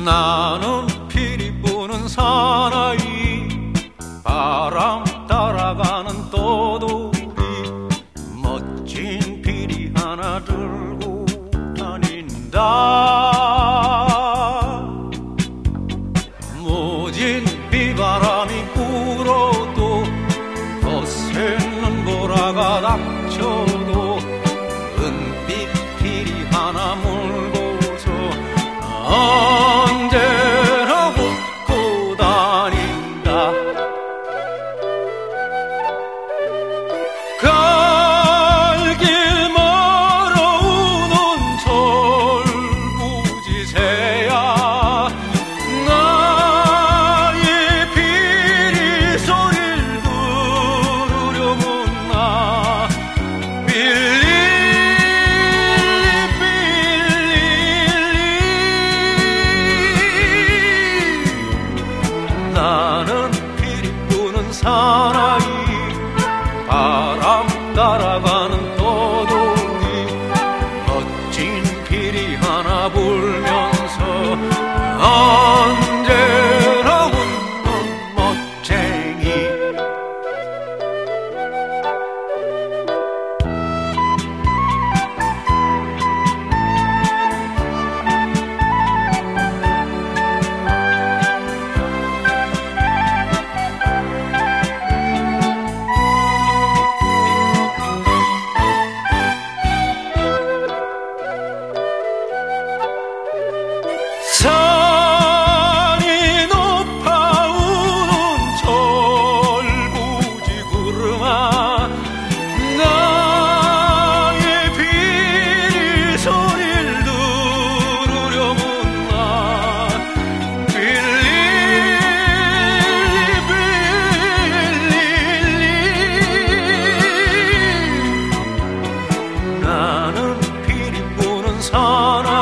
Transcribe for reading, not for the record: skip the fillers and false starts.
나는 피리 부는 사나이, 바람 따라가는 떠돌이, 멋진 피리 하나 들고 다닌다. 모진 비바람이 불어도 거센 보라가 닥쳐도 은빛 피리 하나 물고서 언제나 웃고 다닌다. 갈 길 멀어오는 철부지새야, 나의 피리 소리를 들으려면 나 빌리 나는 피리 부는 사나이, 바람 따라가는 떠돌이, 멋진 피리 하나 불면서 언제나 웃는 멋쟁이. 산이 높아오는 철부지 구름아, 나의 피리 소리를 들으려면 나 빌리 나는 피리 부는 사나이,